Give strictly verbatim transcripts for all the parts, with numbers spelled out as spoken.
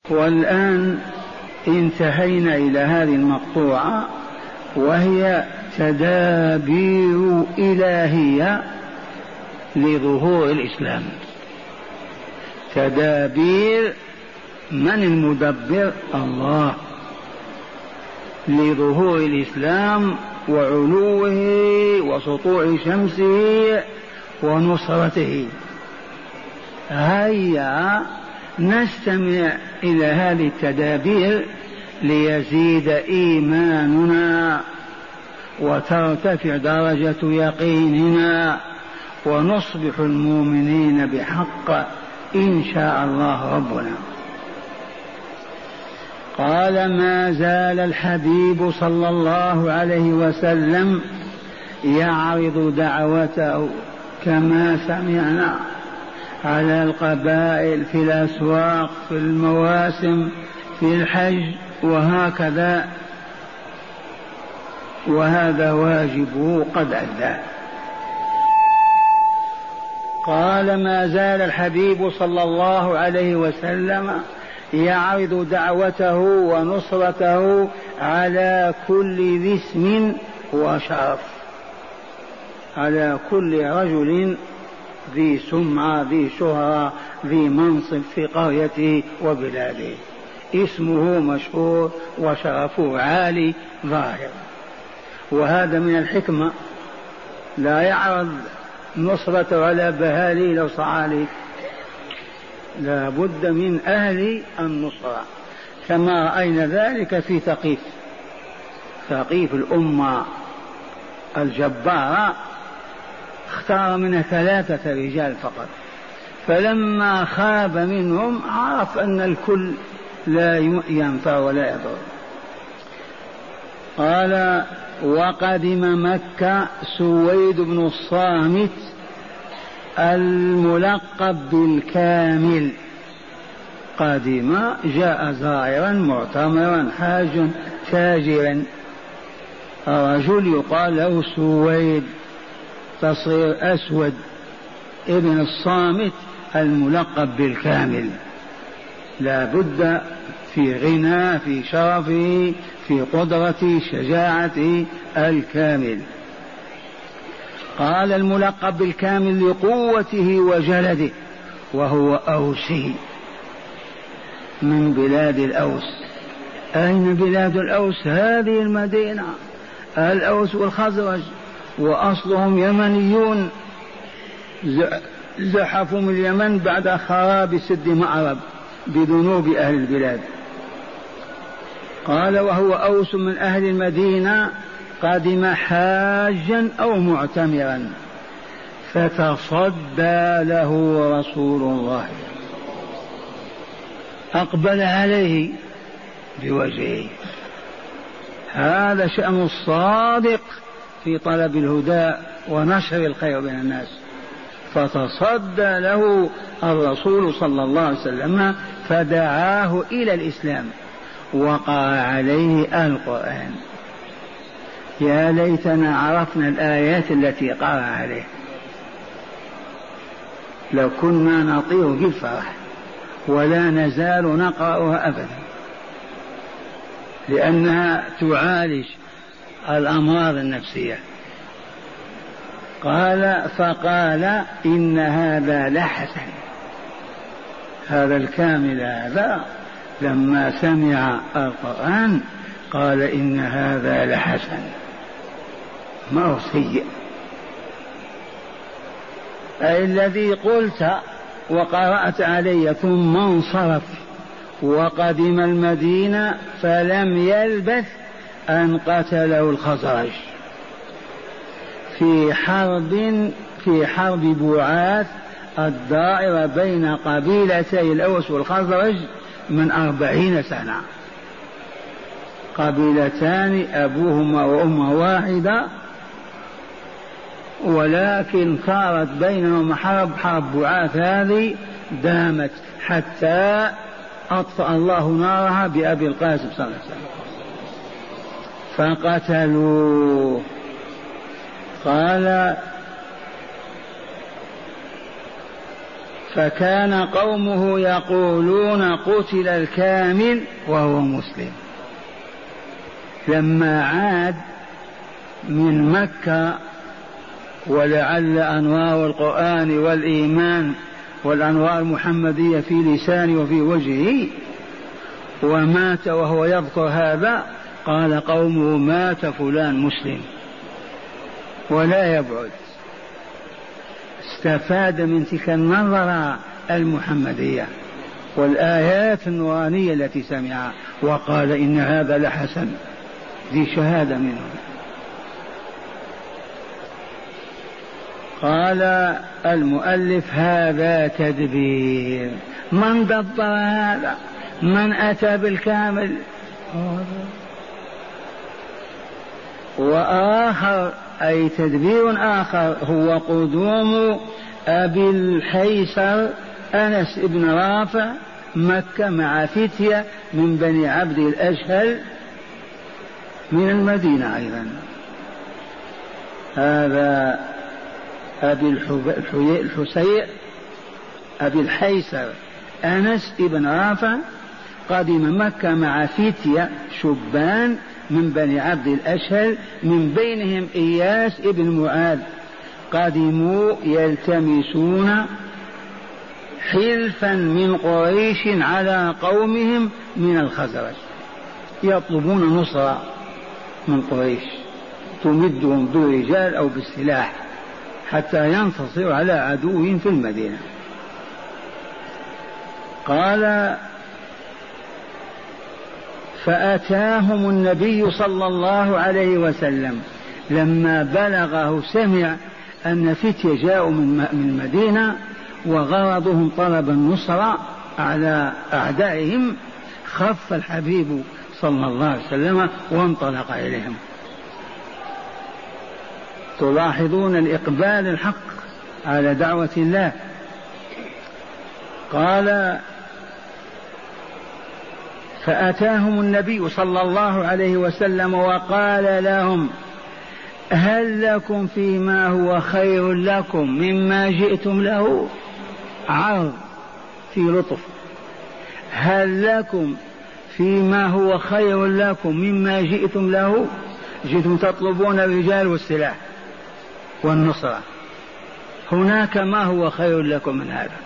والآن انتهينا إلى هذه المقطوعة، وهي تدابير إلهية لظهور الإسلام. تدابير من المدبر؟ الله، لظهور الإسلام وعلوه وسطوع شمسه ونصرته. هيا نستمع إلى هذه التدابير ليزيد إيماننا وترتفع درجة يقيننا ونصبح المؤمنين بحق إن شاء الله ربنا. قال: ما زال الحبيب صلى الله عليه وسلم يعرض دعوته كما سمعنا على القبائل في الأسواق، في المواسم، في الحج، وهكذا، وهذا واجبه قد أدى. قال: ما زال الحبيب صلى الله عليه وسلم يعرض دعوته ونصرته على كل ذي اسم وشرف، على كل رجل ذي سمعة، ذي شهرة، ذي منصب في قريته وبلاده، اسمه مشهور وشرفه عالي ظاهر. وهذا من الحكمة، لا يعرض نصرته على بهاليل أو صعاليك، لا بد من أهل النصرة، كما رأينا ذلك في ثقيف. ثقيف الأمة الجبارة اختار منها ثلاثة رجال فقط، فلما خاب منهم عرف أن الكل لا ينفع ولا يضر. قال: وقدم مكة سويد بن الصامت الملقب بالكامل. قدم، جاء زائرا معتمرا حاجا تاجرا، رجل يقال له سويد، تصير أسود ابن الصامت الملقب بالكامل، لا بد في غنى، في شرفه، في قدرته، شجاعته، الكامل. قال: الملقب بالكامل لقوته وجلده، وهو أوسي من بلاد الأوس. أين بلاد الأوس؟ هذه المدينة، الأوس والخزرج، وأصلهم يمنيون، زحفوا من اليمن بعد خراب سد مأرب بذنوب أهل البلاد. قال: وهو أوس من أهل المدينة، قدم حاجا أو معتمرا، فتصدى له رسول الله، أقبل عليه بوجهه. هذا شأن الصادق في طلب الهدى ونشر الخير بين الناس. فتصدى له الرسول صلى الله عليه وسلم فدعاه إلى الإسلام وقرأ عليه القرآن. يا ليتنا عرفنا الآيات التي قرأ عليه، لو كنا نطير بالفرح، ولا نزال نقرأها أبدا، لأنها تعالج الأمراض النفسية. قال: فقال: إن هذا لحسن. هذا الكامل هذا لما سمع القرآن قال: إن هذا لحسن، ما هو سيء، أي الذي قلت وقرأت علي. ثم انصرف وقدم المدينة، فلم يلبث أن قتله الخزرج في حرب في حرب بعاث الدائرة بين قبيلتي الأوس والخزرج من أربعين سنة، قبيلتان أبوهما وأمه واحدة، ولكن صارت بينهم حرب. حرب بعاث هذه دامت حتى أطفأ الله نارها بأبي القاسم صلى الله عليه وسلم فقتلوه. قال: فكان قومه يقولون قتل الكامل وهو مسلم. لما عاد من مكة ولعل أنوار القرآن والإيمان والأنوار المحمدية في لسانه وفي وجهه ومات وهو يذكر هذا، قال قومه مات فلان مسلم، ولا يبعد. استفاد من تلك النظرة المحمدية والآيات النورانية التي سمعها وقال إن هذا لحسن. دي شهادة منه. قال المؤلف هذا تدبير. من دبر هذا؟ من أتى بالكامل؟ وآخر أي تدبير آخر هو قدوم أبي الحيسر أنس بن رافع مكة مع فتية من بني عبد الأشهل من المدينة أيضا. هذا أبي الحسير أبي الحيسر أنس بن رافع قدم مكة مع فتية شبان من بني عبد الأشهل من بينهم إياس بن معاذ. قدموا يلتمسون حلفا من قريش على قومهم من الخزرج، يطلبون نصرة من قريش تمدهم بالرجال أو بالسلاح حتى ينتصروا على عدوهم في المدينة. قال فأتاهم النبي صلى الله عليه وسلم لما بلغه سمع أن فتية جاءوا من المدينة وغرضهم طلب النصرة على أعدائهم، خف الحبيب صلى الله عليه وسلم وانطلق إليهم. تلاحظون الإقبال الحق على دعوة الله. قال فأتاهم النبي صلى الله عليه وسلم وقال لهم هل لكم فيما هو خير لكم مما جئتم له؟ عرض في لطف. هل لكم فيما هو خير لكم مما جئتم له؟ جئتم تطلبون الرجال والسلاح والنصرة، هناك ما هو خير لكم من هذا.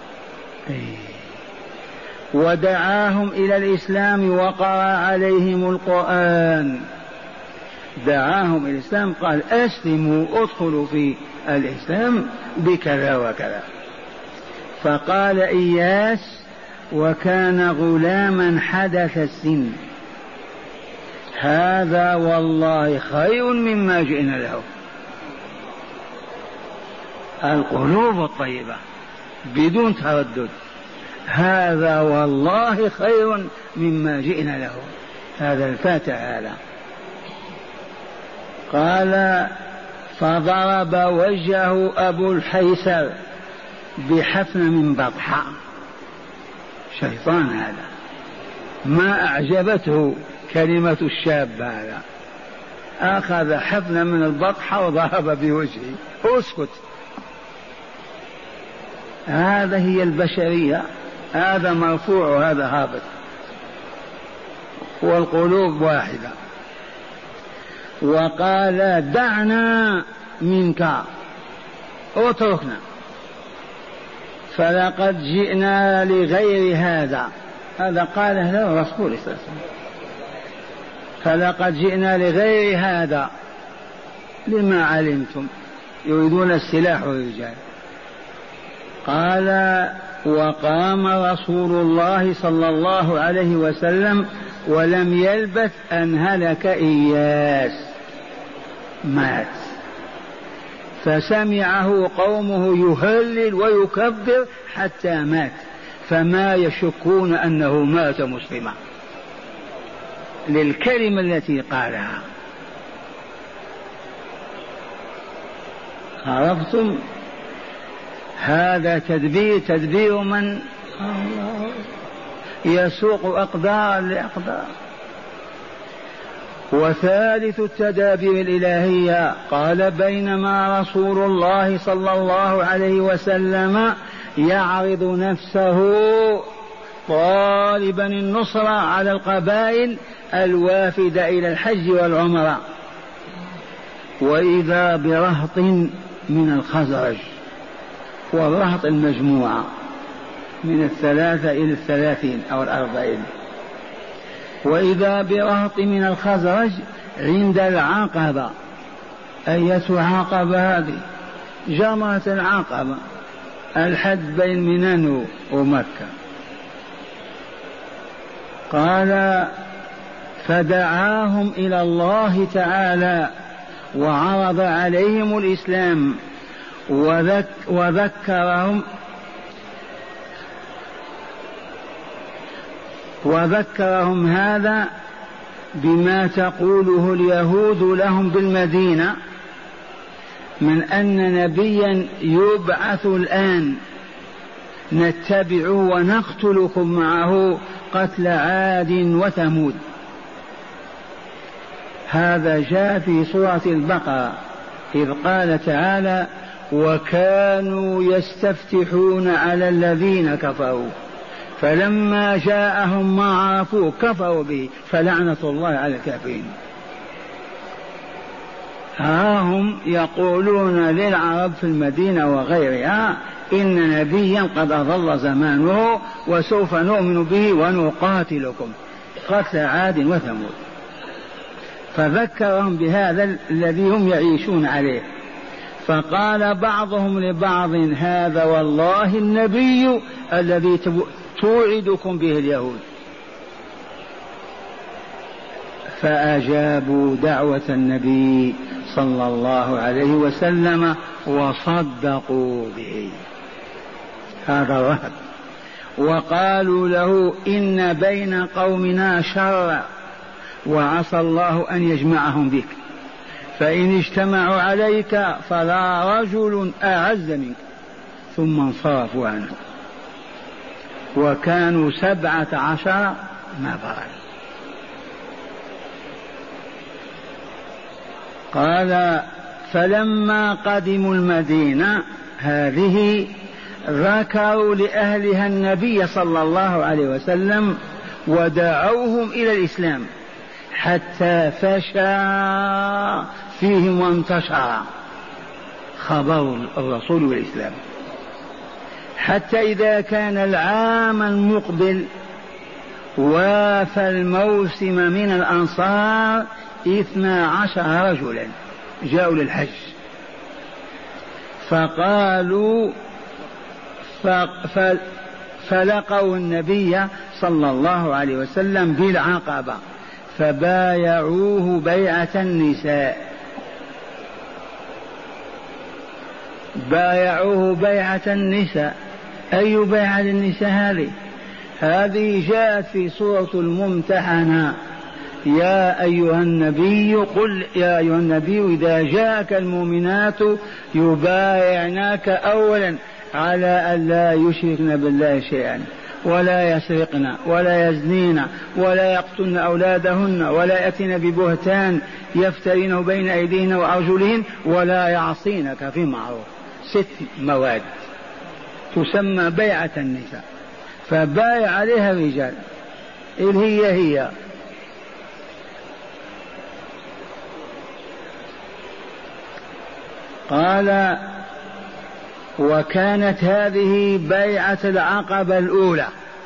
ودعاهم إلى الإسلام وقرأ عليهم القرآن. دعاهم إلى الإسلام، قال أسلموا ادخلوا في الإسلام بكذا وكذا. فقال إياس وكان غلاما حدث السن هذا والله خير مما جئنا له. القلوب الطيبة بدون تردد، هذا والله خير مما جئنا له. هذا الفاتح هذا. قال فضرب وجهه أبو الحيسر بحفن من بطحاء. شيطان هذا، ما أعجبته كلمة الشاب هذا، أخذ حفن من البطحاء وضرب بوجهه. اسكت، هذا هي البشرية، هذا مرفوع وهذا هابط والقلوب واحدة. وقال دعنا منك اتركنا فلقد جئنا لغير هذا. هذا قاله له رسول الله صلى الله عليه وسلم، فلقد جئنا لغير هذا لما علمتم يريدون السلاح والرجال. قال وقام رسول الله صلى الله عليه وسلم ولم يلبث أن هلك إياس، مات. فسمعه قومه يهلل ويكبر حتى مات، فما يشكون أنه مات مسلما للكلمة التي قالها. عرفتم؟ هذا تدبير تدبير من يسوق أقدار لأقدار. وثالث التدابير الإلهية قال بينما رسول الله صلى الله عليه وسلم يعرض نفسه طالبا النصرة على القبائل الوافدة إلى الحج والعمرة. وإذا برهط من الخزرج، والرهط المجموعة من الثلاثة إلى الثلاثين أو الأربعين، وإذا برهط من الخزرج عند العقبة. أية عقبة هذه؟ جمرة العقبة، الحد بين منى ومكة. قال فدعاهم إلى الله تعالى وعرض عليهم الإسلام وذك وذكرهم وذكرهم هذا بما تقوله اليهود لهم بالمدينة من أن نبيا يبعث الآن نتبعه ونقتلكم معه قتل عاد وثمود. هذا جاء في سورة البقرة إذ قال تعالى وكانوا يستفتحون على الذين كفروا فلما جاءهم ما عرفوا كفروا به فلعنة الله على الكافرين. ها هم يقولون للعرب في المدينة وغيرها إن نبيا قد أضل زمانه وسوف نؤمن به ونقاتلكم قتل عاد وثمود. فذكرهم بهذا الذي هم يعيشون عليه. فقال بعضهم لبعض هذا والله النبي الذي توعدكم به اليهود. فأجابوا دعوة النبي صلى الله عليه وسلم وصدقوا به. هذا رهب. وقالوا له إن بين قومنا شر وعسى الله أن يجمعهم بك فإن اجتمعوا عليك فلا رجل أعز منك. ثم انصرفوا عنه وكانوا سبعة عشر نفرا. قال فلما قدموا المدينة هذه ذكروا لأهلها النبي صلى الله عليه وسلم ودعوهم إلى الإسلام حتى فشى فيهم وانتشر خبر الرسول والإسلام، حتى إذا كان العام المقبل وافى الموسم من الأنصار اثنا عشر رجلا جاءوا للحج. فقالوا فلقوا النبي صلى الله عليه وسلم بالعقبة فبايعوه بيعة النساء بايعوه بيعة النساء. أي بيعة للنساء هذه؟ هذه جاءت في سورة الممتحنة يا أيها النبي قل يا أيها النبي إذا جاءك المؤمنات يبايعناك أولا على أن لا يشركن بالله شيئا ولا يسرقن ولا يزنين ولا يقتلن أولادهن ولا يأتين ببهتان يفترينه بين أيديهن وأرجلهن ولا يعصينك في معروف. ست مواد تسمى بيعة النساء. فبايع عليها الرجال إذ هي هي قال وكانت هذه بيعة العقبة الأولى.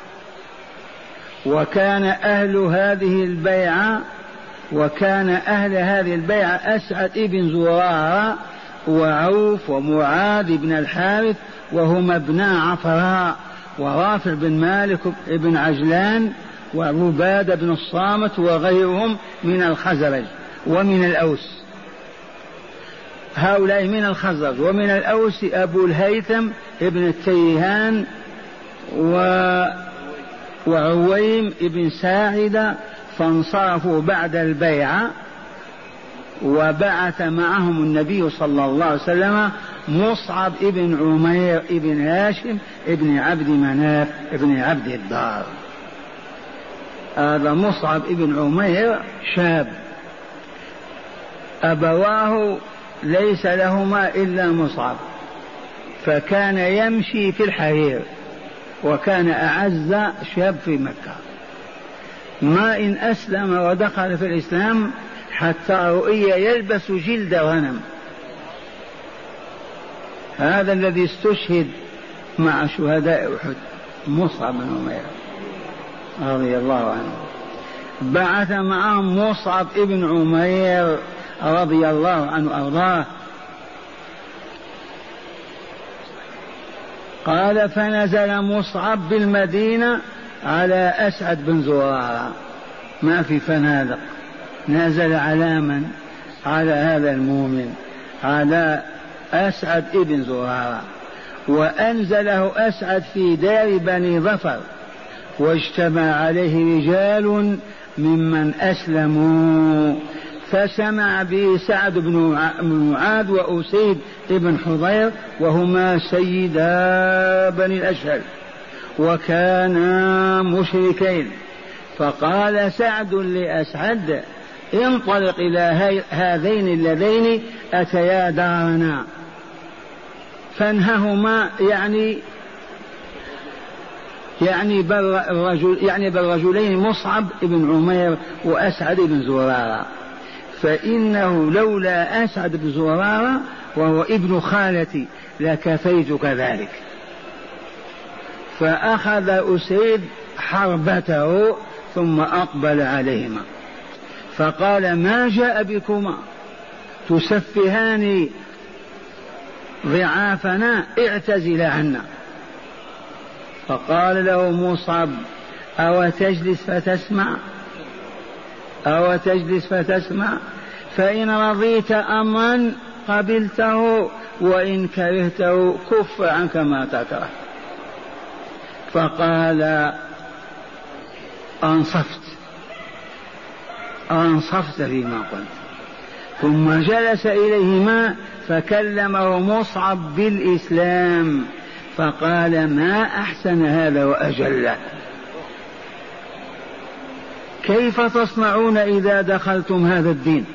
وكان أهل هذه البيعة وكان أهل هذه البيعة أسعد ابن زرارة وعوف ومعاذ بن الحارث وهما ابناء عفراء ورافع بن مالك بن عجلان وعبادة بن الصامت وغيرهم من الخزرج ومن الأوس. هؤلاء من الخزرج. ومن الأوس أبو الهيثم ابن التيهان وعويم ابن ساعدة. فانصرفوا بعد البيعة وبعث معهم النبي صلى الله عليه وسلم مصعب ابن عمير ابن هاشم ابن عبد مناف ابن عبد الدار. هذا مصعب ابن عمير شاب أبواه ليس لهما إلا مصعب فكان يمشي في الحرير، وكان أعز شاب في مكة. ما إن أسلم ودخل في الإسلام حتى رؤي يلبس جلد غنم. هذا الذي استشهد مع شهداء أحد، مصعب بن عمير رضي الله عنه. بعث معهم مصعب بن عمير رضي الله عنه أرضاه. قال فنزل مصعب بالمدينة على أسعد بن زرارة، ما في فنادق، نزل على من؟ على هذا المؤمن، على أسعد بن زرارة. وأنزله أسعد في دار بني ظفر، واجتمع عليه رجال ممن أسلموا، فسمع به سعد بن معاذ وأسيد بن حضير، وهما سيدا بني الأشهر وكانا مشركين. فقال سعد لأسعد انطلق إلى هذين اللذين أتيا دارنا فانههما، يعني يعني بالرجل يعني بالرجلين مصعب بن عمير وأسعد بن زرارة، فإنه لولا أسعد بن زرارة وهو ابن خالتي لكفيتك ذلك. فأخذ أسيد حربته ثم أقبل عليهما فقال ما جاء بكما تسفهان ضعافنا، اعتزل عنا. فقال له مصعب أو تجلس فتسمع أو تجلس فتسمع فإن رضيت أمرا قبلته وإن كرهته كف عنك ما تكره. فقال أنصفت أنصفت فيما قلت. ثم جلس إليهما فكلمه مصعب بالإسلام فقال ما أحسن هذا وأجله، كيف تصنعون إذا دخلتم هذا الدين؟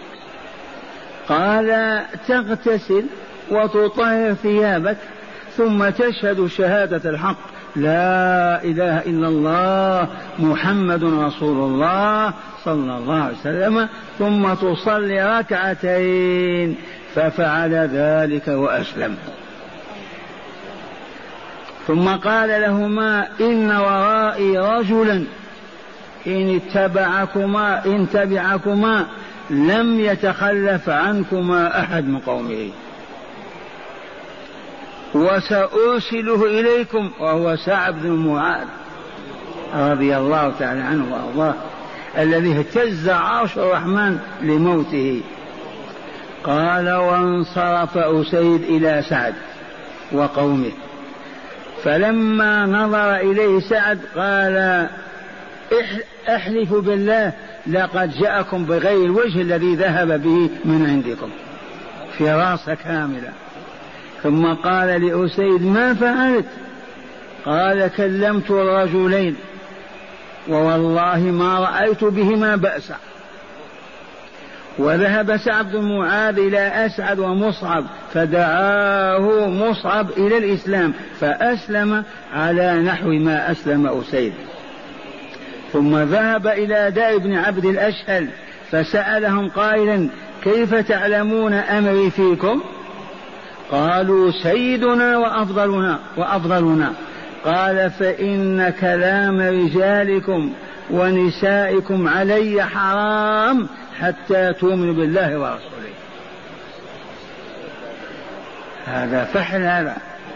قال تغتسل وتطهر ثيابك ثم تشهد شهادة الحق لا إله إلا الله محمد رسول الله صلى الله عليه وسلم، ثم تصلي ركعتين. ففعل ذلك وأسلم. ثم قال لهما إن ورائي رجلا إن اتبعكما إن تبعكما لم يتخلف عنكما أحد من قومه، وسأرسله إليكم، وهو سعد بن معاذ رضي الله تعالى عنه وأرضاه الذي اهتز عرش الرحمن لموته. قال وانصرف أسيد إلى سعد وقومه، فلما نظر إليه سعد قال احلف بالله لقد جاءكم بغير الوجه الذي ذهب به من عندكم، فراسة كاملة. ثم قال لأسيد ما فعلت؟ قال كلمت الرجلين ووالله ما رأيت بهما بأسا. وذهب سعد بن معاذ إلى أسعد ومصعب فدعاه مصعب إلى الإسلام فأسلم على نحو ما أسلم أسيد. ثم ذهب إلى دار ابن عبد الأشهل فسألهم قائلا كيف تعلمون أمري فيكم؟ قالوا سيدنا وأفضلنا وأفضلنا. قال فإن كلام رجالكم ونسائكم علي حرام حتى تؤمنوا بالله ورسوله. هذا فحل. هذا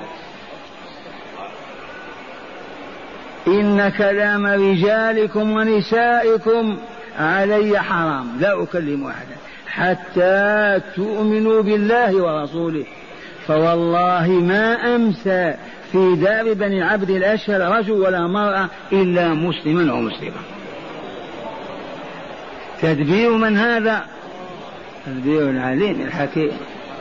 إن كلام رجالكم ونسائكم علي حرام لا أكلم أحدا حتى تؤمنوا بالله ورسوله. فوالله ما أمسى في دار بني عبد الأشهل رجل ولا مرأة إلا مسلما ومسلما. تدبير من هذا؟ تدبير العليم الحكيم.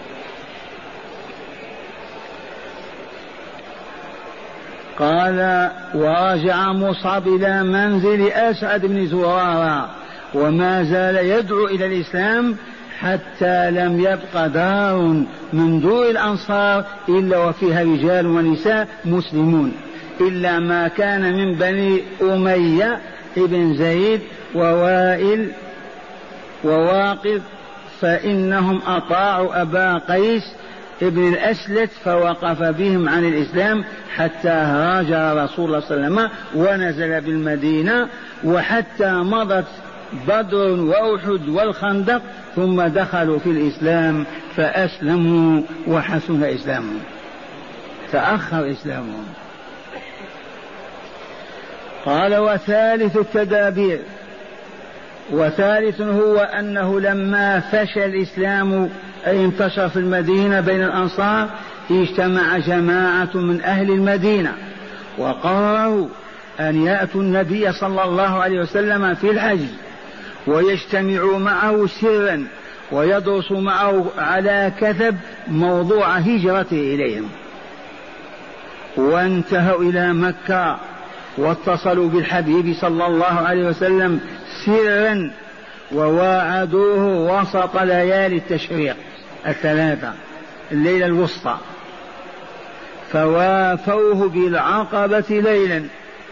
قال ورجع مصعب إلى منزل أسعد بن زرارة وما زال يدعو إلى الإسلام حتى لم يبق دار من دور الأنصار إلا وفيها رجال ونساء مسلمون، إلا ما كان من بني أمية ابن زيد ووائل وواقد، فإنهم أطاعوا أبا قيس ابن الأسلت فوقف بهم عن الإسلام حتى هاجر رسول الله صلى الله عليه وسلم ونزل بالمدينة، وحتى مضت بدر وأحد والخندق ثم دخلوا في الإسلام فأسلموا وحسن إسلامهم، تأخر إسلامهم. قال وثالث التدابير، وثالث هو أنه لما فشى الإسلام أي انتشر في المدينة بين الأنصار اجتمع جماعة من أهل المدينة وقرروا أن يأتوا النبي صلى الله عليه وسلم في الحج ويجتمعوا معه سرا ويدرسوا معه على كثب موضوع هجرته إليهم، وانتهوا إلى مكة واتصلوا بالحبيب صلى الله عليه وسلم سرا وواعدوه وسط ليالي التشريق الثلاثة الليلة الوسطى، فوافوه بالعقبة ليلا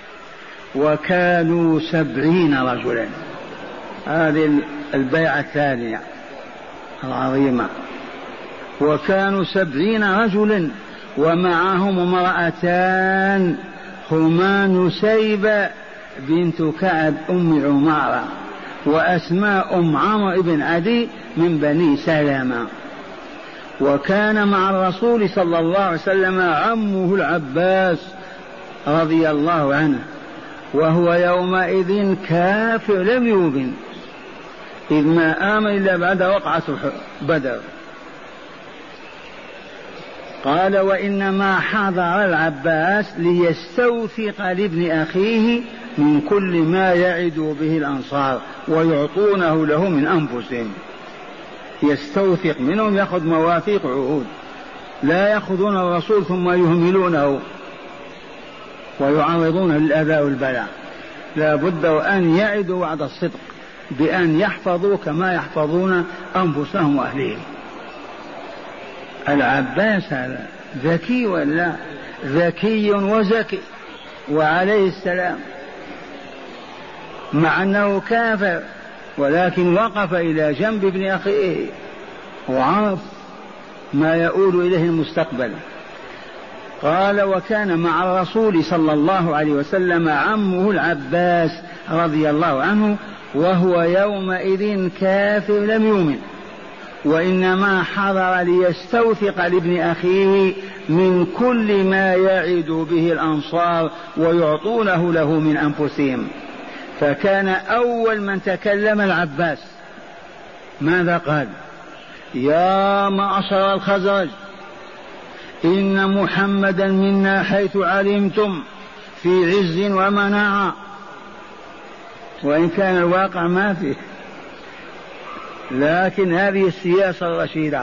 وكانوا سبعين رجلا. هذه البيعة الثانية العظيمة، وكانوا سبعين رجلا ومعهم امرأتان هما نسيبة بنت كعب أم عمارة وأسماء أم عمرو بن عدي من بني سلمة. وكان مع الرسول صلى الله عليه وسلم عمه العباس رضي الله عنه، وهو يومئذ كافر لم يؤمن، إذ ما آمن إلا بعد وقعة بدر. قال وإنما حضر العباس ليستوثق لابن أخيه من كل ما يعد به الأنصار ويعطونه له من أنفسهم، يستوثق منهم، يأخذ مواثيق عهود، لا يأخذون الرسول ثم يهملونه ويعرضونه للأذى والبلاء، لا بد أن يعدوا وعد الصدق بأن يحفظوا كما يحفظون أنفسهم وأهليهم. العباس هذا ذكي ولا ذكي وزكي وعليه السلام، مع أنه كافر ولكن وقف إلى جنب ابن أخيه وعرف ما يؤول إليه المستقبل. قال وكان مع الرسول صلى الله عليه وسلم عمه العباس رضي الله عنه وهو يومئذ كافر لم يؤمن، وإنما حضر ليستوثق لابن أخيه من كل ما يعد به الأنصار ويعطونه له من أنفسهم. فكان أول من تكلم العباس، ماذا قال؟ يا معشر الخزرج إن محمدا منا حيث علمتم في عز ومناعة، وإن كان الواقع ما فيه، لكن هذه السياسة الرشيدة.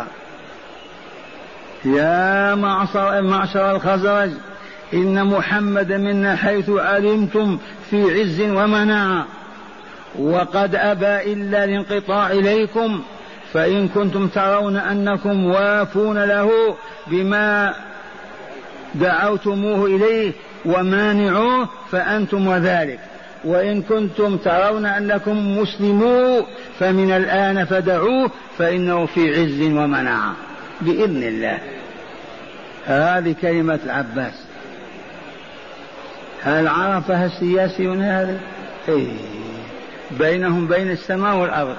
يا معشر, معشر الخزرج إن محمدا منا حيث علمتم في عز ومناعة، وقد أبى إلا الانقطاع إليكم، فإن كنتم ترون أنكم وافون له بما دعوتموه إليه ومانعوه فأنتم وذلك، وإن كنتم ترون أنكم مسلمون فمن الآن فدعوه فإنه في عز ومناعة بإذن الله. هذه كلمة العباس. هل عرفها السياسيون هذا؟ إيه، بينهم بين السماء والأرض.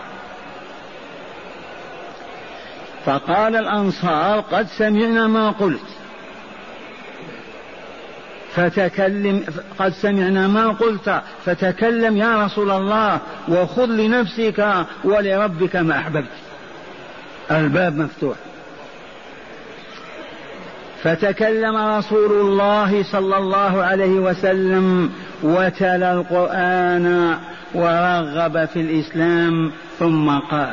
فقال الأنصار قد سمعنا ما قلت، فتكلم، قد سمعنا ما قلت فتكلم يا رسول الله وخذ لنفسك ولربك ما أحببت. الباب مفتوح. فتكلم رسول الله صلى الله عليه وسلم وتلا القرآن ورغب في الإسلام، ثم قال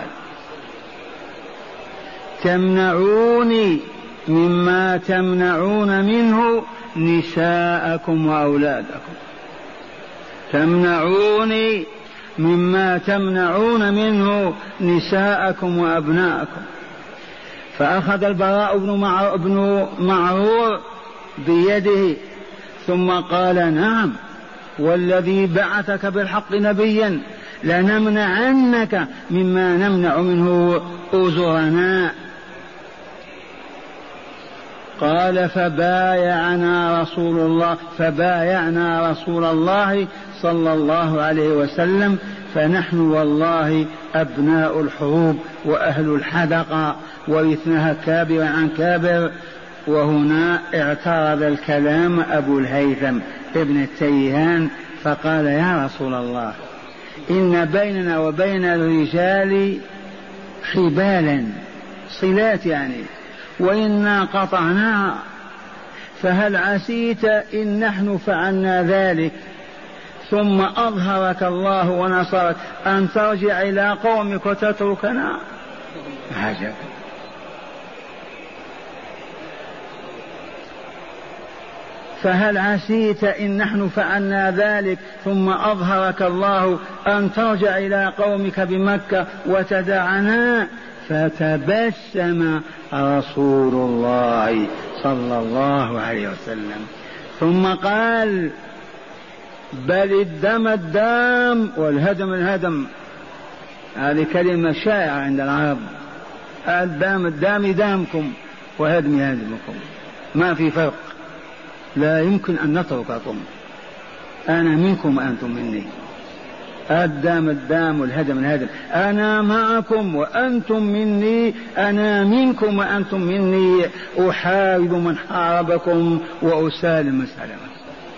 تمنعوني مما تمنعون منه نساءكم وأولادكم، تمنعوني مما تمنعون منه نساءكم وأبناءكم. فأخذ البراء بن معرور بيده ثم قال نعم والذي بعثك بالحق نبيا لنمنعنك مما نمنع منه أزرنا. قال فبايعنا رسول الله فبايعنا رسول الله صلى الله عليه وسلم فنحن والله أبناء الحروب وأهل الحدقة ورثناها كابر عن كابر. وهنا اعترض الكلام أبو الهيثم ابن التيهان فقال يا رسول الله إن بيننا وبين الرجال حبالا صلات يعني وإنا قطعناها فهل عسيت إن نحن فعلنا ذلك ثم أظهرك الله ونصرك أن ترجع إلى قومك وتتركنا؟ عجب. فهل عسيت إن نحن فعلنا ذلك ثم أظهرك الله أن ترجع إلى قومك بمكة وتدعنا؟ فتبسم رسول الله صلى الله عليه وسلم ثم قال بل الدم الدم والهدم الهدم. هذه كلمة شائعة عند العرب. الدم الدم دامكم وهدم هدمكم، ما في فرق، لا يمكن أن نترككم، أنا منكم وأنتم مني. الدم الدم والهدم الهدم، أنا معكم وأنتم مني، أنا منكم وأنتم مني، أحارب من حاربكم وأسالم من سلمكم.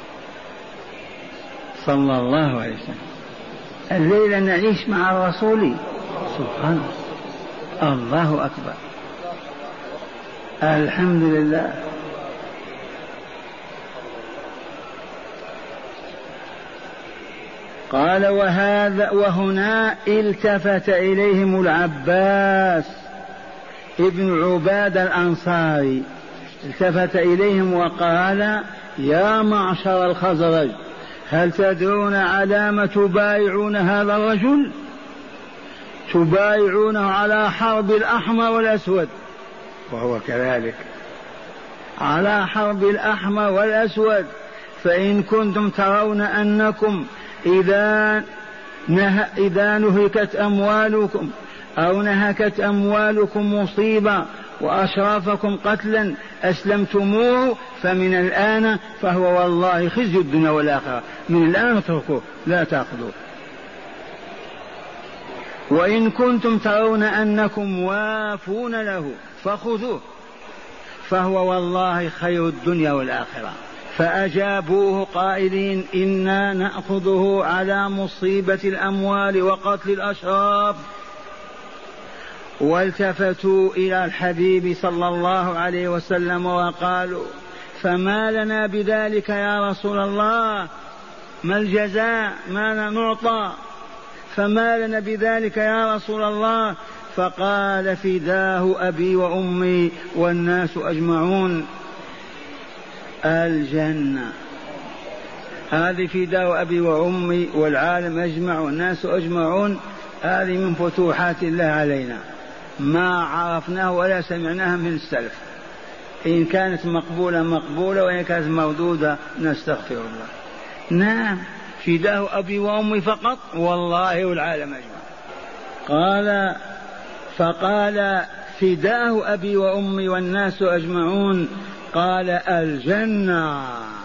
صلى الله عليه وسلم. الليلة نعيش مع الرسول سبحانه. الله أكبر، الحمد لله. قال وهذا وهنا التفت إليهم العباس ابن عبادة الأنصاري، التفت إليهم وقال يا معشر الخزرج هل تدرون على ما تبايعون هذا الرجل؟ تبايعونه على حرب الأحمر والأسود، وهو كذلك على حرب الأحمر والأسود. فإن كنتم ترون أنكم إذا نه إذا نهكت أموالكم أو نهكت أموالكم مصيبة وأشرافكم قتلا أسلمتموه فمن الآن فهو والله خزي الدنيا والآخرة، من الآن اتركوه لا تأخذوه. وإن كنتم ترون أنكم وافون له فخذوه فهو والله خير الدنيا والآخرة. فأجابوه قائلين إنا نأخذه على مصيبة الأموال وقتل الأشراف. والتفتوا إلى الحبيب صلى الله عليه وسلم وقالوا فما لنا بذلك يا رسول الله؟ ما الجزاء؟ ما نعطى؟ فما لنا بذلك يا رسول الله؟ فقال فداه أبي وأمي والناس أجمعون. الجنة هذه فداه أبي وأمي والعالم أجمع والناس أجمعون، هذه من فتوحات الله علينا ما عرفناه ولا سمعناها من السلف. إن كانت مقبولة مقبولة وإن كانت مردودة نستغفر الله. نعم فداه أبي وأمي فقط والله والعالم أجمع. قال فقال فداه أبي وأمي والناس أجمعون. قال الجنة،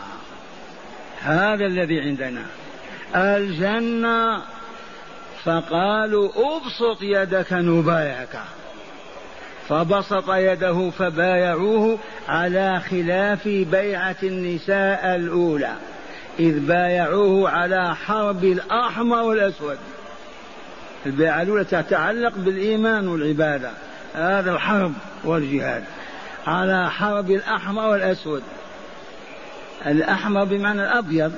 هذا الذي عندنا الجنة. فقالوا أبسط يدك نبايعك، فبسط يده فبايعوه على خلاف بيعة النساء الأولى إذ بايعوه على حرب الأحمر والأسود. البيعة الأولى تتعلق بالإيمان والعبادة، هذا الحرب والجهاد، على حرب الأحمر والأسود. الأحمر بمعنى الأبيض.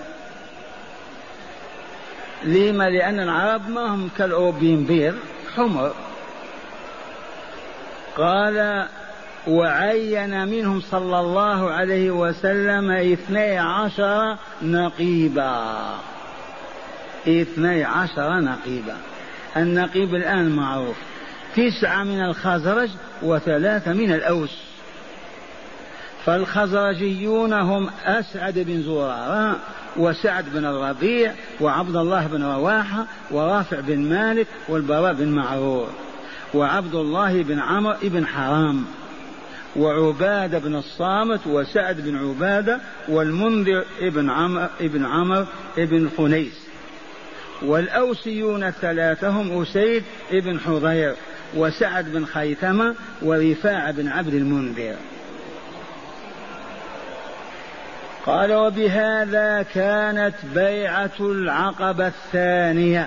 لما؟ لأن العرب ما هم كالأوروبيين بيض، حمر. قال وعين منهم صلى الله عليه وسلم اثني عشر نقيبا. اثني عشر نقيبا. النقيب الآن معروف، تسعة من الخزرج وثلاثة من الأوس. فالخزرجيون هم أسعد بن زرارة وسعد بن الربيع وعبد الله بن رواحة ورافع بن مالك والبراء بن معرور وعبد الله بن عمرو بن حرام وعبادة بن الصامت وسعد بن عبادة والمنذر بن عمرو بن عمرو بن خنيس. والأوسيون الثلاثة هم أسيد بن حضير وسعد بن خيثمة ورفاع بن عبد المنذر. قال وبهذا كانت بيعة العقبة الثانية.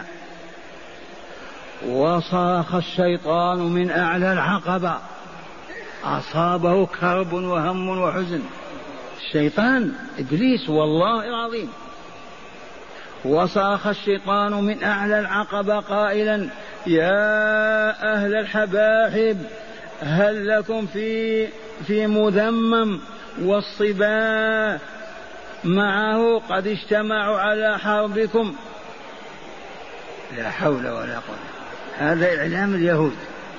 وصرخ الشيطان من أعلى العقبة، أصابه كرب وهم وحزن. الشيطان إبليس والله العظيم. وصرخ الشيطان من أعلى العقبة قائلا يا أهل الحباحب هل لكم في في مذمم والصبا معه قد اجتمعوا على حربكم. لا حول ولا قوة. هذا إعلام اليهود.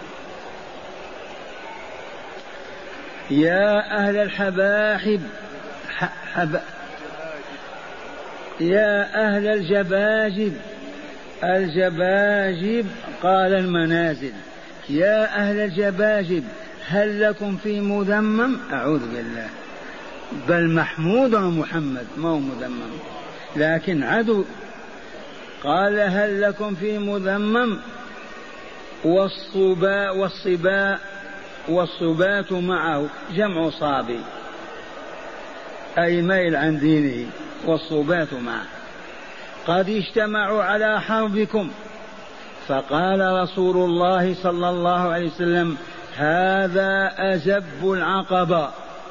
يا أهل الحباحب حب يا أهل الجباجب. الجباجب قال المنازل. يا أهل الجباجب هل لكم في مذمم. أعوذ بالله، بل محمود ومحمد ما هو مذمم لكن عدو. قال هل لكم في مذمم والصباء والصباء والصبات معه جمع صابي أي ميل عن دينه، والصبات معه قد اجتمعوا على حربكم. فقال رسول الله صلى الله عليه وسلم هذا أزب العقبة.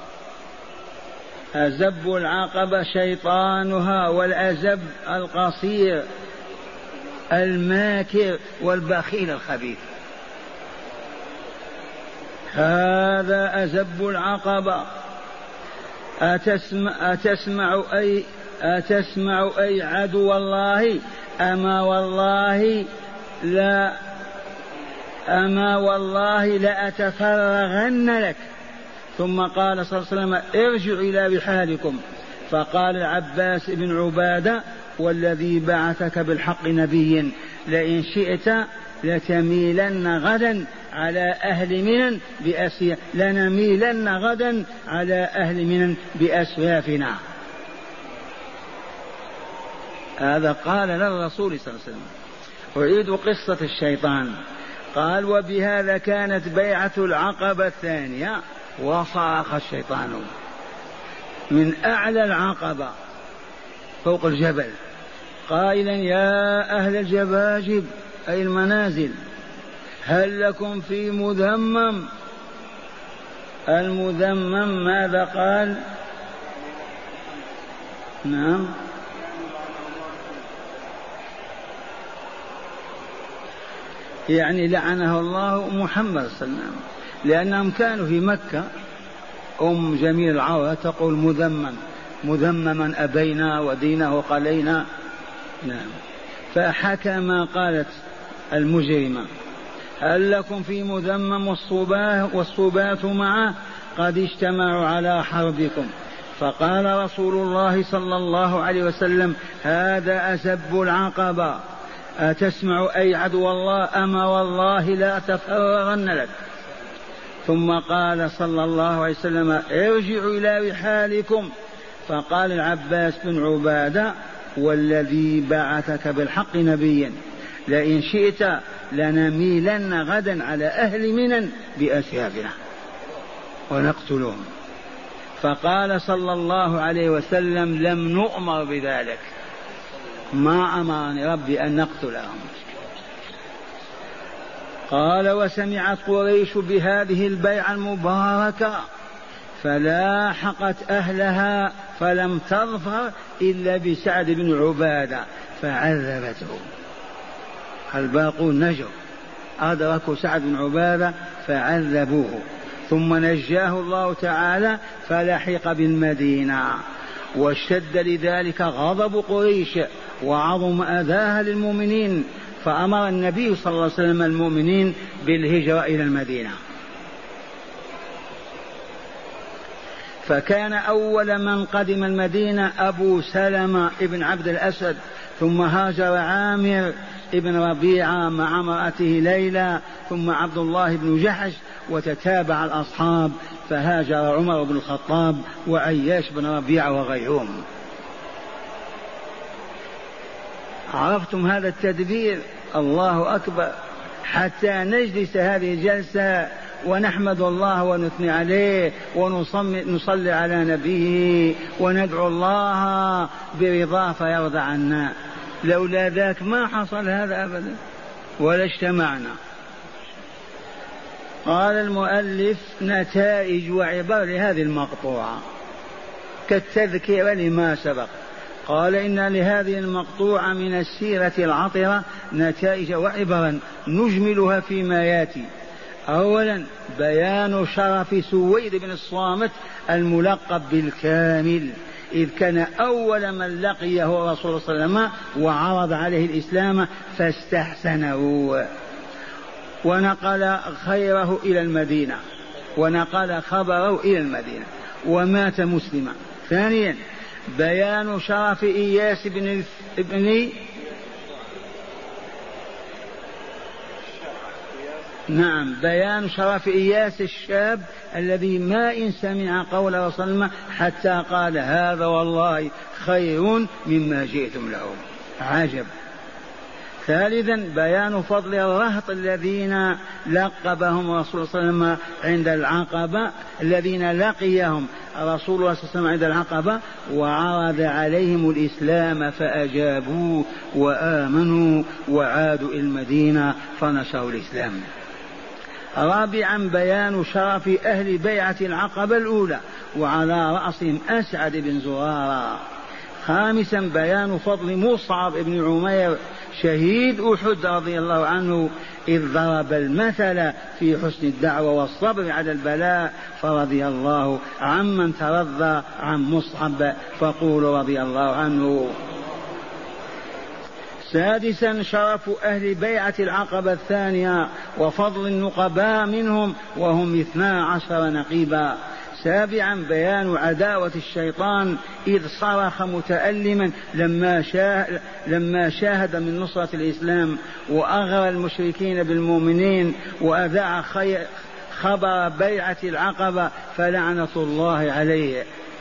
أزب العقبة شيطانها، والأزب القصير الماكر والبخيل الخبيث. هذا أزب العقبة. أتسمع, أتسمع أي أتسمع أي عدو الله أما والله لا أما والله لأتفرغن لك. ثم قال صلى الله عليه وسلم ارجعوا إلى رحالكم. فقال العباس بن عبادة والذي بعثك بالحق نبيا لئن شئت لتميلن غدا على أهل منن بأسيا لنميلن غدا على أهل منن بأسيافنا. هذا قال للرسول صلى الله عليه وسلم. أعيد قصة الشيطان. قال وبهذا كانت بيعة العقبة الثانية. وصرخ الشيطان من أعلى العقبة فوق الجبل قائلا يا أهل الجباجب أي المنازل هل لكم في مذمم. المذمم ماذا قال؟ نعم يعني لعنه الله محمد صلى الله عليه وسلم، لأنهم كانوا في مكة. أم جميل العورة تقول مذمم مذمما أبينا ودينه قلينا. نعم. فحكى ما قالت المجرمة هل لكم في مذمم والصبات معه قد اجتمعوا على حربكم. فقال رسول الله صلى الله عليه وسلم هذا أسب العقبة. أتسمع أي عدو الله أما والله لا أتفرغن لك. ثم قال صلى الله عليه وسلم ارجعوا إلى رحالكم. فقال العباس بن عبادة والذي بعثك بالحق نبيا لئن شئت لنميلن غدا على أهل منن بأسيافنا ونقتلهم. فقال صلى الله عليه وسلم لم نؤمر بذلك، ما أمرني ربي أن نقتلهم. قال وسمعت قريش بهذه البيعة المباركة فلاحقت أهلها فلم تظفر إلا بسعد بن عبادة فعذبته. الباقون نجوا أدركوا سعد بن عبادة فعذبوه. ثم نجاه الله تعالى فلحق بالمدينة. واشتد لذلك غضب قريش وعظم أذاها للمؤمنين، فأمر النبي صلى الله عليه وسلم المؤمنين بالهجرة إلى المدينة. فكان أول من قدم المدينة أبو سلمة ابن عبد الأسد، ثم هاجر عامر ابن ربيعة مع امرأته ليلى، ثم عبد الله بن جحش، وتتابع الأصحاب فهاجر عمر بن الخطاب وعياش بن ربيعة وغيرهم. عرفتم هذا التدبير؟ الله أكبر. حتى نجلس هذه الجلسة ونحمد الله ونثني عليه ونصلي على نبيه وندعو الله برضاه فيرضى عنا. لولا ذاك ما حصل هذا أبدا ولا اجتمعنا. قال المؤلف: نتائج وعبر لهذه المقطوعة كالتذكير لما سبق. قال: إن لهذه المقطوعة من السيرة العطرة نتائج وعبرا نجملها فيما ياتي. أولا بيان شرف سويد بن الصامت الملقب بالكامل، إذ كان أول من لقيه الرسول صلى الله عليه وسلم وعرض عليه الإسلام فاستحسنه ونقل خيره إلى المدينة ونقل خبره إلى المدينة ومات مسلما. ثانيا بيان شرف إياس بن ابن نعم بيان شرف إياس الشاب الذي ما إن سمع قول رسول الله حتى قال: هذا والله خير مما جئتم له. عجب. ثالثا بيان فضل الرهط الذين لقبهم رسول صلى الله عليه وسلم عند العقبة، الذين لقيهم رسول الله صلى الله عليه وسلم عند العقبة وعرض عليهم الإسلام فأجابوا وآمنوا وعادوا إلى المدينة فنشروا الإسلام. رابعا بيان شرف أهل بيعة العقبة الأولى وعلى رأسهم أسعد بن زرارة. خامسا بيان فضل مصعب بن عمير شهيد أحد رضي الله عنه، إذ ضرب المثل في حسن الدعوة والصبر على البلاء، فرضي الله عمن ترضى عن مصعب فقول رضي الله عنه. سادسا شرف أهل بيعة العقبة الثانية وفضل النقباء منهم وهم اثنا عشر نقيبا. سابعا بيان عداوة الشيطان إذ صرخ متألما لما شاهد, لما شاهد من نصرة الإسلام وأغرى المشركين بالمؤمنين وأذاع خبر بيعة العقبة فلعنة الله عليه.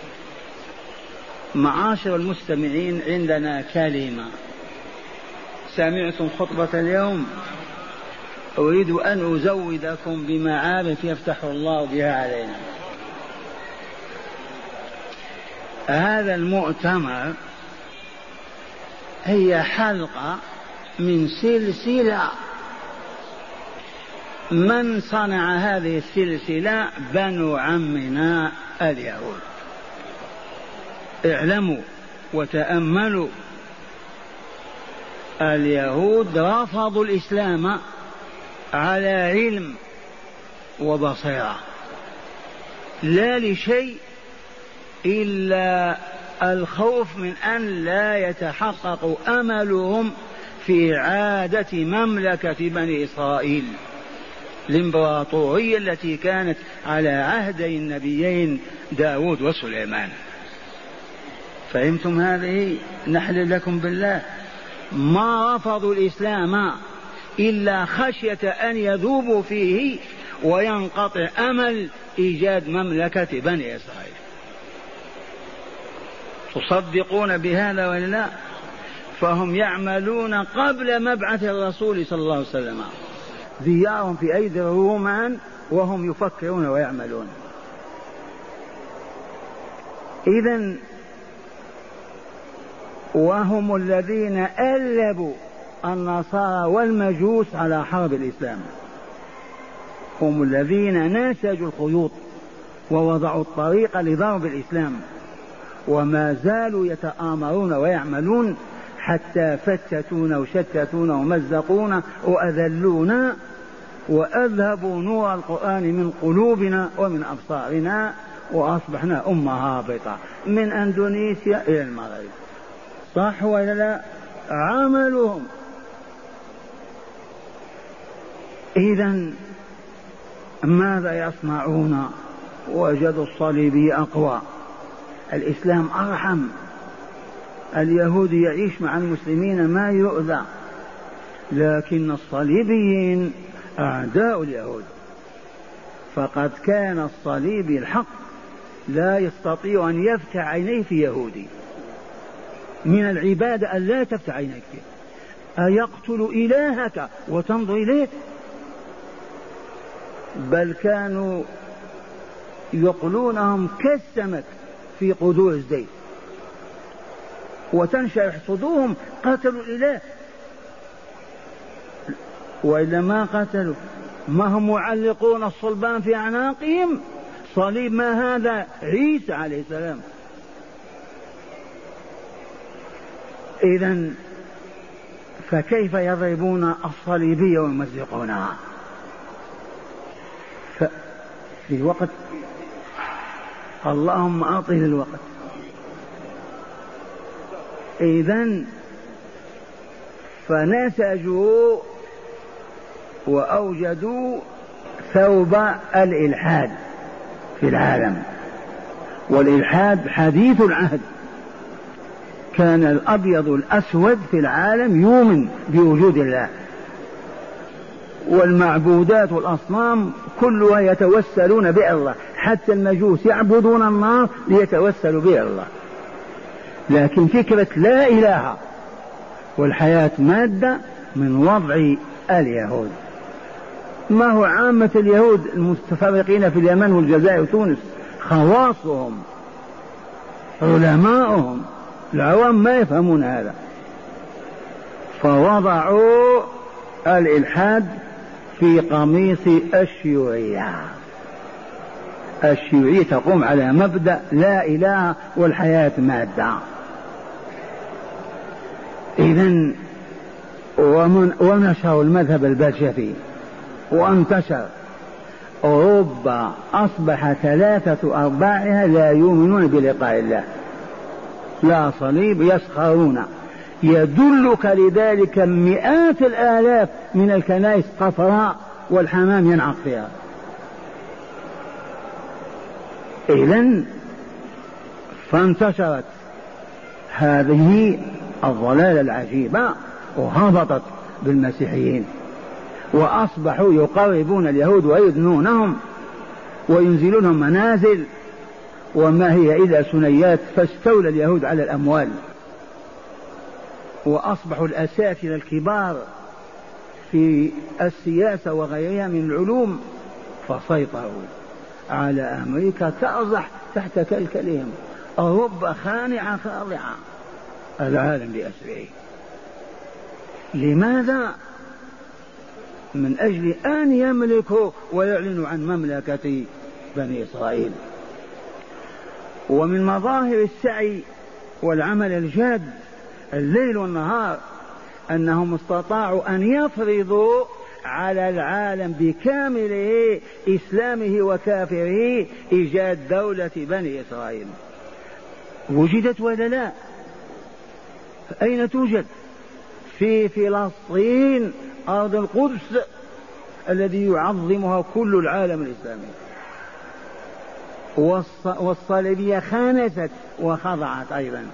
معاشر المستمعين، عندنا كلمة سمعتم خطبة اليوم، أريد أن أزودكم بمعارف يفتح الله بها علينا. هذا المؤتمر هي حلقة من سلسلة. من صنع هذه السلسلة؟ بنو عمنا اليهود. اعلموا وتأملوا، اليهود رفضوا الإسلام على علم وبصيرة، لا لشيء إلا الخوف من أن لا يتحقق أملهم في إعادة مملكة بني إسرائيل، الإمبراطورية التي كانت على عهدي النبيين داود وسليمان. فهمتم هذه؟ نحلف لكم بالله ما رفضوا الإسلام إلا خشية أن يذوبوا فيه وينقطع أمل إيجاد مملكة بني إسرائيل. تصدقون بهذا ولا لا؟ فهم يعملون قبل مبعث الرسول صلى الله عليه وسلم، ديارهم في أيدي الرومان وهم يفكرون ويعملون. إذن وهم الذين ألبوا النصارى والمجوس على حرب الإسلام، هم الذين نسجوا الخيوط ووضعوا الطريق لضرب الإسلام، وما زالوا يتآمرون ويعملون حتى فتتونا وشتتونا ومزقونا وأذلونا وأذهبوا نور القرآن من قلوبنا ومن أبصارنا، وأصبحنا أمة هابطة من أندونيسيا إلى المغرب. صح ولا لا؟ عملهم. إذن ماذا يصنعون؟ وجدوا الصليبي أقوى، الإسلام أرحم، اليهود يعيش مع المسلمين ما يؤذى، لكن الصليبيين أعداء اليهود. فقد كان الصليبي الحق لا يستطيع أن يفتح عينيه في يهودي، من العبادة أن لا تفتح عينيك فيه. أيقتل إلهك وتنظر إليه؟ بل كانوا يقلونهم كالسمك في قدور الزيت وتنشرح صدورهم. قتلوا الإله، وإلا ما قتلوا. ما هم معلقون الصلبان في أعناقهم؟ صليب ما هذا؟ عيسى عليه السلام. إذن فكيف يضربون الصليبية ويمزقونها في وقت؟ اللهم أعطه الوقت. إذن فنسجوا وأوجدوا ثوب الإلحاد في العالم، والإلحاد حديث العهد. كان الأبيض الأسود في العالم يؤمن بوجود الله، والمعبودات والأصنام كلها يتوسلون بها الله، حتى المجوس يعبدون النار ليتوسلوا بها الله. لكن فكرة لا إله والحياة مادة من وضع اليهود. ما هو عامة اليهود المتفرقين في اليمن والجزائر وتونس؟ خواصهم علماؤهم، العوام ما يفهمون هذا. فوضعوا الإلحاد في قميص الشيوعية. الشيوعية تقوم على مبدأ لا إله والحياة مادة. إذن ونشروا المذهب البلشفي وانتشر أوروبا، أصبح ثلاثة أرباعها لا يؤمنون بلقاء الله، لا صليب، يسخرون. يدلك لذلك مئات الآلاف من الكنائس قفراء والحمام ينعق فيها. إذن فانتشرت هذه الضلالة العجيبة وهبطت بالمسيحيين، وأصبحوا يقربون اليهود ويدنونهم وينزلونهم منازل، وما هي إلا ثنيات. فاستولى اليهود على الأموال، وأصبحوا الأساتذة الكبار في السياسة وغيرها من العلوم، فسيطروا على أمريكا ترزح تحت كلكلهم. أوروبا خانعة خاضعة، العالم بأسره. لماذا؟ من أجل أن يملكوا ويعلنوا عن مملكة بني إسرائيل. ومن مظاهر السعي والعمل الجاد الليل والنهار أنهم استطاعوا أن يفرضوا على العالم بكامله، إسلامه وكافره، إيجاد دولة بني إسرائيل. وجدت ولا لا؟ أين توجد؟ في فلسطين، أرض القدس الذي يعظمها كل العالم الإسلامي. والصليبية خانست وخضعت أيضا،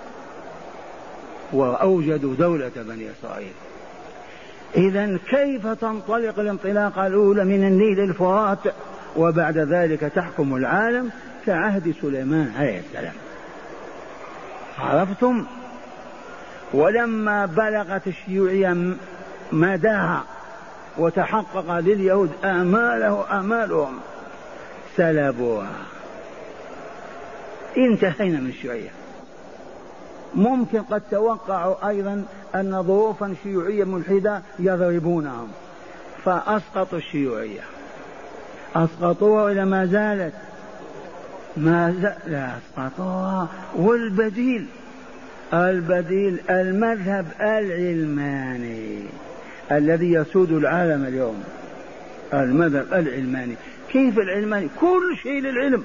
وأوجدوا دولة بني إسرائيل. إذن كيف تنطلق الانطلاقة الأولى من النيل الفرات وبعد ذلك تحكم العالم كعهد سليمان عليه السلام؟ عرفتم؟ ولما بلغت الشيوعية مداها وتحقق لليهود آماله آمالهم سلبوها. انتهينا من الشيوعية. ممكن قد توقعوا أيضا أن ظروفا شيوعية ملحدة يضربونهم، فأسقطوا الشيوعية. أسقطوها ولا ما زالت؟ ما زال لا أسقطوها. والبديل، البديل المذهب العلماني الذي يسود العالم اليوم، المذهب العلماني. كيف العلماني؟ كل شيء للعلم،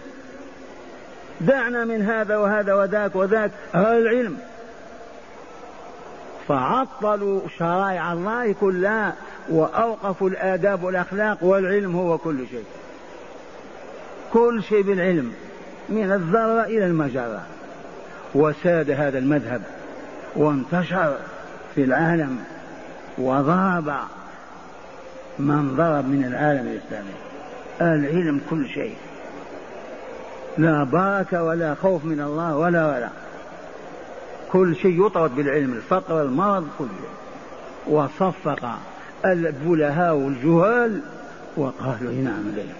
دعنا من هذا وهذا وذاك وذاك، العلم. فعطلوا شرائع الله كلها وأوقفوا الآداب والأخلاق، والعلم هو كل شيء، كل شيء بالعلم من الذرة إلى المجرة. وساد هذا المذهب وانتشر في العالم وضرب من ضرب من العالم الإسلامي. العلم كل شيء، لا بركة ولا خوف من الله ولا ولا كل شيء يطرد بالعلم، الفقر المرض كل شيء. وصفق البلهاء والجهال وقالوا نعم العلم.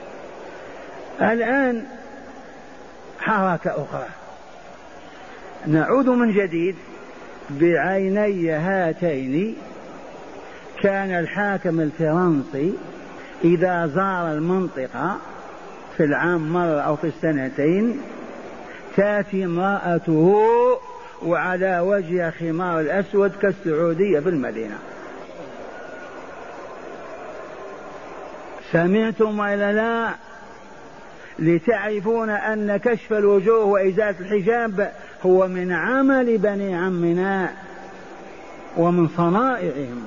الآن حركة أخرى، نعود من جديد بعيني هاتين. كان الحاكم الفرنسي إذا زار المنطقة في العام مرة أو في السنتين تأتي امرأته وعلى وجه خمار الأسود كالسعودية في المدينة. سمعتم وإلا لا؟ لتعرفون أن كشف الوجوه وإزالة الحجاب هو من عمل بني عمنا ومن صنائعهم.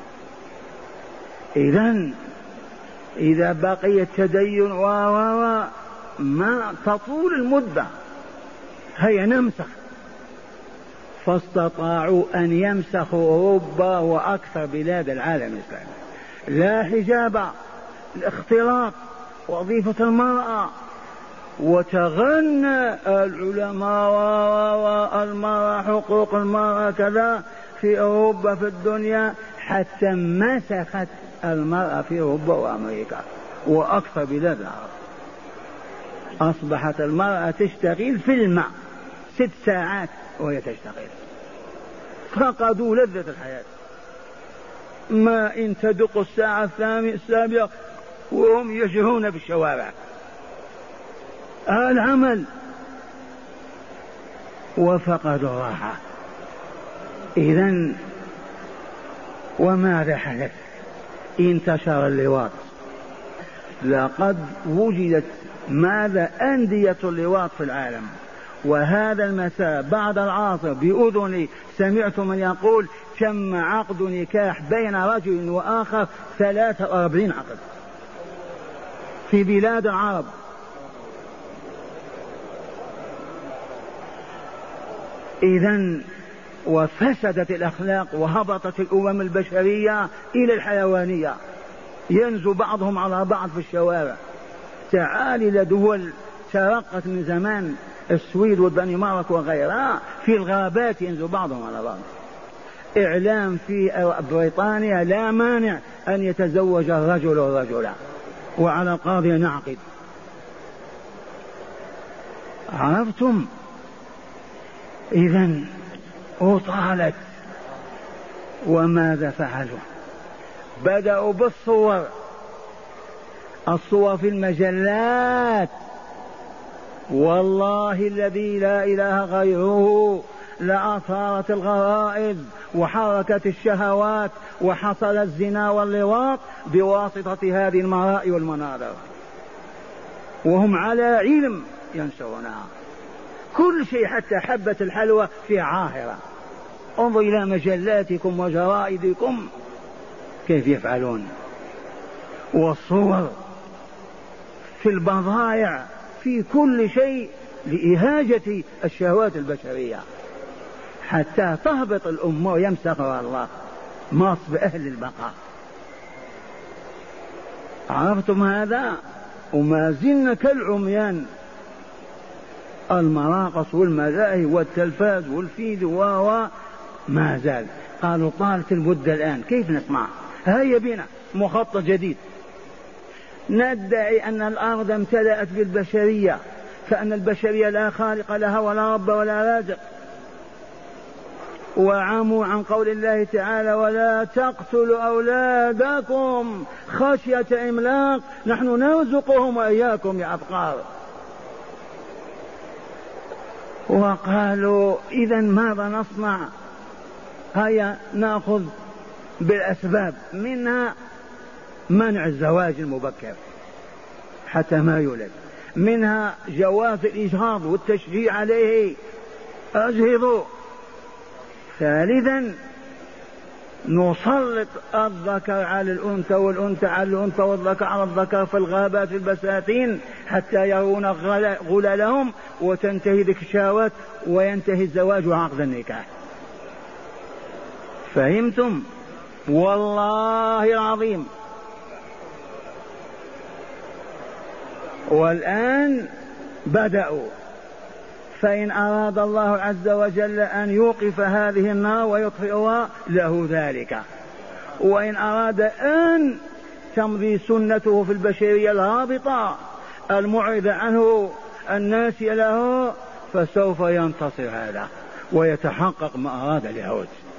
إذن إذا بقي التدين و ما تطول المدة هيا نمسخ. فاستطاعوا أن يمسخوا أوروبا وأكثر بلاد العالم الإسلامي. لا حجاب، الاختلاط، وظيفة المرأة، وتغنى العلماء والمرأة حقوق المرأة كذا في أوروبا في الدنيا، حتى مسخت المرأة في أوروبا وأمريكا وأكثر بلاد العرب. أصبحت المرأة تشتغل في الماء ست ساعات وهي تشتغل. فقدوا لذة الحياة. ما إن تدق الساعة السابعة وهم يجرون في الشوارع. العمل وفقدوا الراحة. إذن وماذا حدث؟ انتشر اللواط. لقد وجدت ماذا أندية اللواط في العالم. وهذا المساء بعد العصر بأذني سمعت من يقول تم عقد نكاح بين رجل وآخر ثلاثة وأربعين عقد في بلاد العرب. إذن وفسدت الأخلاق وهبطت الأمم البشرية إلى الحيوانية، ينزو بعضهم على بعض في الشوارع. تعال إلى دول ترقت من زمان، السويد والدنمارك وغيرها، في الغابات ينزو بعضهم على بعض. إعلام في بريطانيا لا مانع أن يتزوج الرجل والرجل، وعلى القاضي نعقد. عرفتم؟ إذن أطالت. وماذا فعلوا؟ بدأوا بالصور، الصور في المجلات. والله الذي لا إله غيره لأثارت الغرائز وحركت الشهوات وحصل الزنا واللواط بواسطة هذه المرائي والمناظر، وهم على علم ينشرونها. كل شيء حتى حبة الحلوى في عاهرة. انظر إلى مجلاتكم وجرائدكم كيف يفعلون. والصور في البضائع، في كل شيء، لإهاجة الشهوات البشرية حتى تهبط الأمة ويمسخها الله، نصب أهل البقاء. عرفتم هذا؟ وما زلنا كالعميان. المراقص والملاهي والتلفاز والفيديو و ما زال. قالوا طالت المدة الآن، كيف نسمع؟ هيا بنا مخطط جديد. ندعي أن الأرض امتلأت بالبشرية، فأن البشرية لا خالق لها ولا رب ولا رازق. وعموا عن قول الله تعالى ولا تقتلوا أولادكم خشية إملاق نحن نرزقهم وإياكم يا أبقار. وقالوا إذن ماذا نصنع؟ هيا نأخذ بالأسباب، منها منع الزواج المبكر حتى ما يولد، منها جواز الإجهاض والتشجيع عليه، أجهضوا. ثالثا نسلط الذكر على الأنثى والأنثى على الأنثى والذكر على الذكر في الغابات في البساتين حتى يرون غللهم وتنتهي ذيك الشهوات وينتهي الزواج وعقد النكاح. فهمتم؟ والله العظيم. والآن بدأوا، فإن أراد الله عز وجل أن يوقف هذه النار ويطفئها له ذلك، وإن أراد أن تمضي سنته في البشرية الهابطة المعرضة عنه الناسية له فسوف ينتصر هذا ويتحقق ما أراد اليهود.